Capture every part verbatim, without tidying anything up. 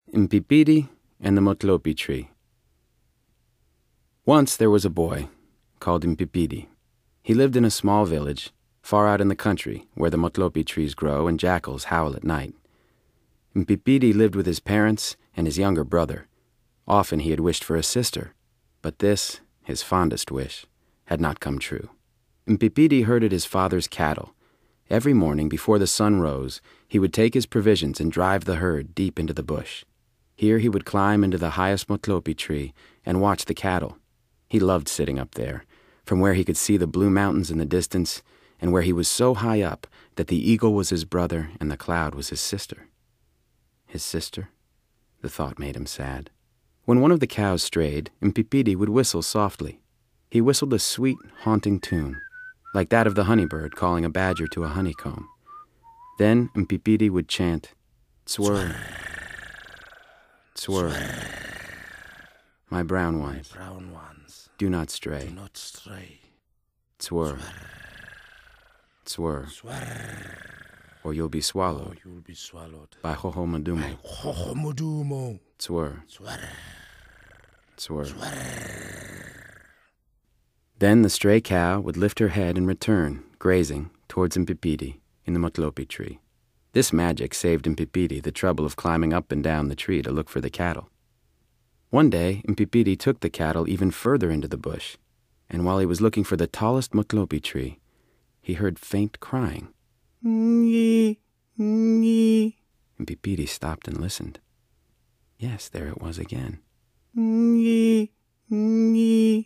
Mpipiri and the Motlopi Tree. Once there was a boy called Mpipiri. He lived in a small village, far out in the country, where the Motlopi trees grow and jackals howl at night. Mpipiri lived with his parents and his younger brother. Often he had wished for a sister, but this, his fondest wish, had not come true. Mpipiri herded his father's cattle. Every morning before the sun rose, he would take his provisions and drive the herd deep into the bush. Here he would climb into the highest Motlopi tree and watch the cattle. He loved sitting up there, from where he could see the blue mountains in the distance, and where he was so high up that the eagle was his brother and the cloud was his sister. His sister? The thought made him sad. When one of the cows strayed, Mpipiri would whistle softly. He whistled a sweet, haunting tune, like that of the honeybird calling a badger to a honeycomb. Then Mpipiri would chant, "Tswer, tswer, my brown ones, My brown ones, do not stray. do not stray. Tswer, tswer, or you'll be Or swallowed you will be swallowed by Hohomadumo. by Hohomudumo. Tswer, Swear, tswer." swear. Then the stray cow would lift her head and return, grazing, towards Mpipiri in the Motlopi tree. This magic saved Mpipiri the trouble of climbing up and down the tree to look for the cattle. One day, Mpipiri took the cattle even further into the bush, and while he was looking for the tallest Motlopi tree, he heard faint crying. Ngee, ngee. Mpipiri stopped and listened. Yes, there it was again. Ngee, ngee.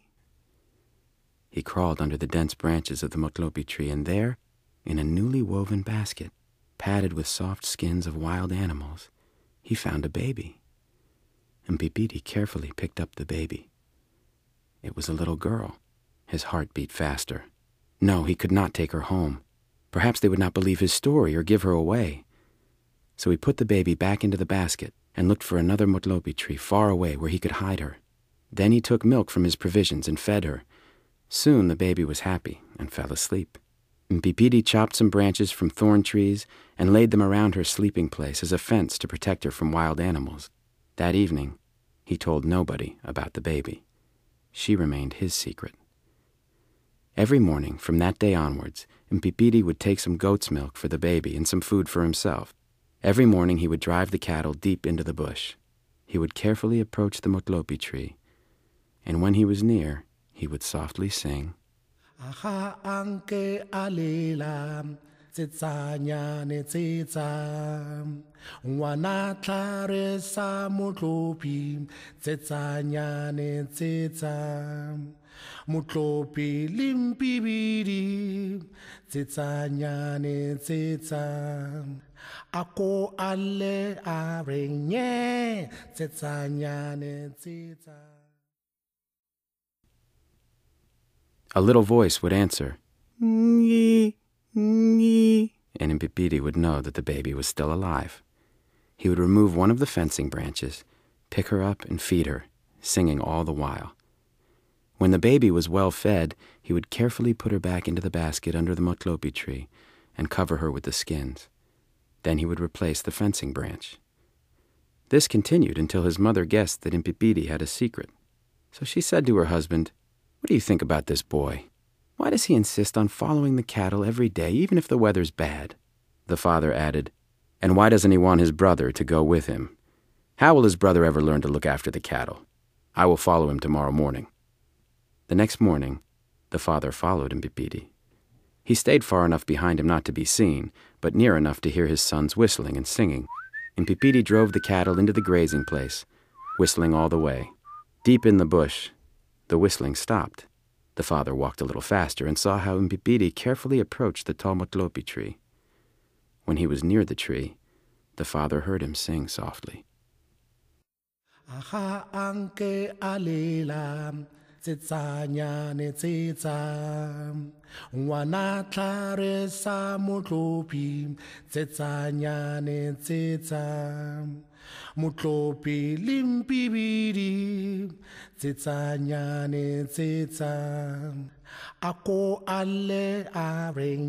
He crawled under the dense branches of the Motlopi tree, and there, in a newly woven basket, padded with soft skins of wild animals, he found a baby. Mpipiri carefully picked up the baby. It was a little girl. His heart beat faster. No, he could not take her home. Perhaps they would not believe his story or give her away. So he put the baby back into the basket and looked for another Motlopi tree far away where he could hide her. Then he took milk from his provisions and fed her. Soon the baby was happy and fell asleep. Mpipiri chopped some branches from thorn trees and laid them around her sleeping place as a fence to protect her from wild animals. That evening, he told nobody about the baby. She remained his secret. Every morning, from that day onwards, Mpipiri would take some goat's milk for the baby and some food for himself. Every morning he would drive the cattle deep into the bush. He would carefully approach the Motlopi tree, and when he was near, he would softly sing, Aha anke alela, tsetsanyane tsetsa. Ngwana tlare sa motlopi, tsetsanyane tsetsa. Motlopi limpibidi, tsetsanyane tsetsa. Ako ale arenye, tsetsanyane tsetsa. A little voice would answer, "Ngee, ngee," and Mpipiri would know that the baby was still alive. He would remove one of the fencing branches, pick her up and feed her, singing all the while. When the baby was well fed, he would carefully put her back into the basket under the Motlopi tree and cover her with the skins. Then he would replace the fencing branch. This continued until his mother guessed that Mpipiri had a secret. So she said to her husband, "What do you think about this boy? Why does he insist on following the cattle every day, even if the weather's bad?" The father added, "And why doesn't he want his brother to go with him? How will his brother ever learn to look after the cattle? I will follow him tomorrow morning." The next morning, the father followed Mpipiri. He stayed far enough behind him not to be seen, but near enough to hear his sons whistling and singing. Mpipiri drove the cattle into the grazing place, whistling all the way. Deep in the bush, the whistling stopped. The father walked a little faster and saw how Mpipiri carefully approached the tall Motlopi tree. When he was near the tree, the father heard him sing softly. Aha anke alela, tsetsanyane tsetsa. Ngwana tlare sa motlopi, tsetsanyane tsetsa. Motlopi limpibidi, tsetsanyane tsetsa. Ako ale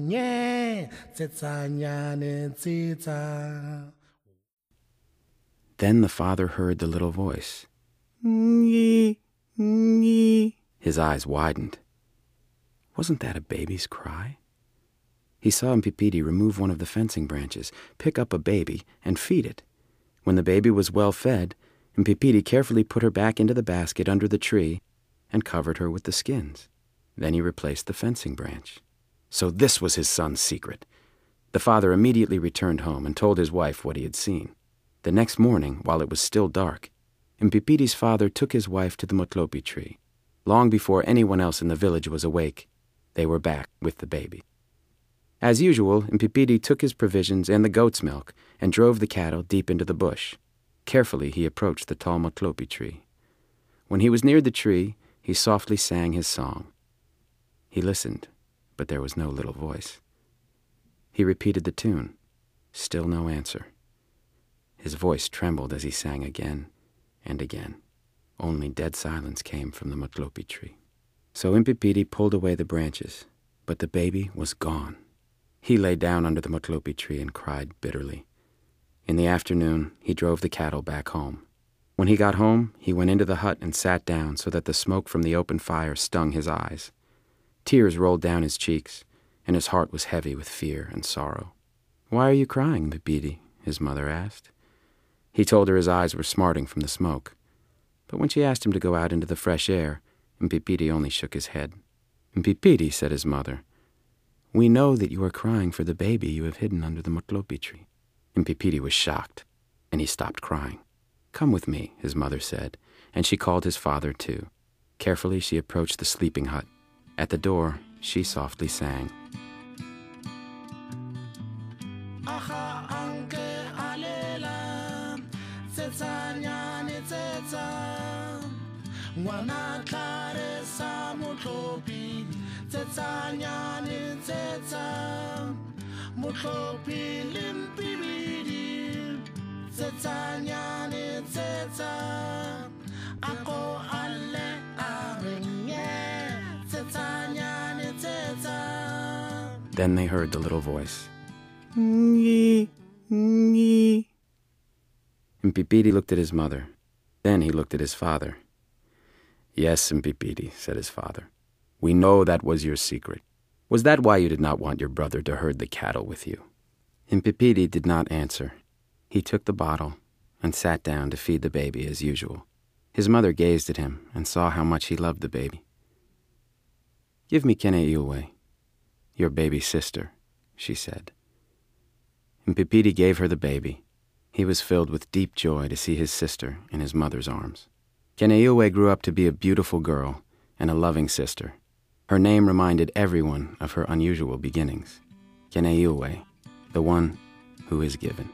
arenye, tsetsanyane tsetsa. Then the father heard the little voice. Ngee, ngee. His eyes widened. Wasn't that a baby's cry? He saw Mpipiti remove one of the fencing branches, pick up a baby, and feed it. When the baby was well fed, Mpipiti carefully put her back into the basket under the tree and covered her with the skins. Then he replaced the fencing branch. So this was his son's secret. The father immediately returned home and told his wife what he had seen. The next morning, while it was still dark, Mpipiti's father took his wife to the motlopi tree. Long before anyone else in the village was awake, they were back with the baby. As usual, Mpipiti took his provisions and the goat's milk and drove the cattle deep into the bush. Carefully he approached the tall motlopi tree. When he was near the tree, he softly sang his song. He listened, but there was no little voice. He repeated the tune. Still no answer. His voice trembled as he sang again and again. Only dead silence came from the motlopi tree. So Mpipiti pulled away the branches, but the baby was gone. He lay down under the motlopi tree and cried bitterly. In the afternoon, he drove the cattle back home. When he got home, he went into the hut and sat down so that the smoke from the open fire stung his eyes. Tears rolled down his cheeks, and his heart was heavy with fear and sorrow. "Why are you crying, Mpipiti?" his mother asked. He told her his eyes were smarting from the smoke. But when she asked him to go out into the fresh air, Mpipiti only shook his head. "Mpipiti," said his mother, "we know that you are crying for the baby you have hidden under the motlopi tree." Mpipiti was shocked, and he stopped crying. "Come with me," his mother said, and she called his father too. Carefully she approached the sleeping hut. At the door, she softly sang. Aha anke alela, tsetsa nyane tsetsa, ngwana tlare sa motlopi, tsetsa nyane tsetsa, motlopi le Mpipiti, tsetsa nyane tsetsa, ako ale arenye, tsetsa nyane tsetsa. Then they heard the little voice. Ngee, ngee. Mpipiti looked at his mother. Then he looked at his father. "Yes, Mpipiti," said his father. "We know that was your secret. Was that why you did not want your brother to herd the cattle with you?" Mpipiti did not answer. He took the bottle and sat down to feed the baby as usual. His mother gazed at him and saw how much he loved the baby. "Give me Keneiue, your baby sister," she said. Mpipiti gave her the baby. He was filled with deep joy to see his sister in his mother's arms. Keneiue grew up to be a beautiful girl and a loving sister. Her name reminded everyone of her unusual beginnings. Keneiue, the one who is given.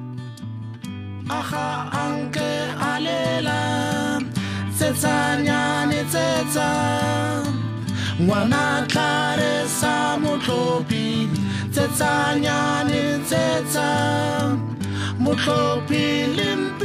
Aha anke alela, tsetsa nyane tsetsa, ngwana tlare sa motlopi, tsetsa nyane tsetsa, motlopi le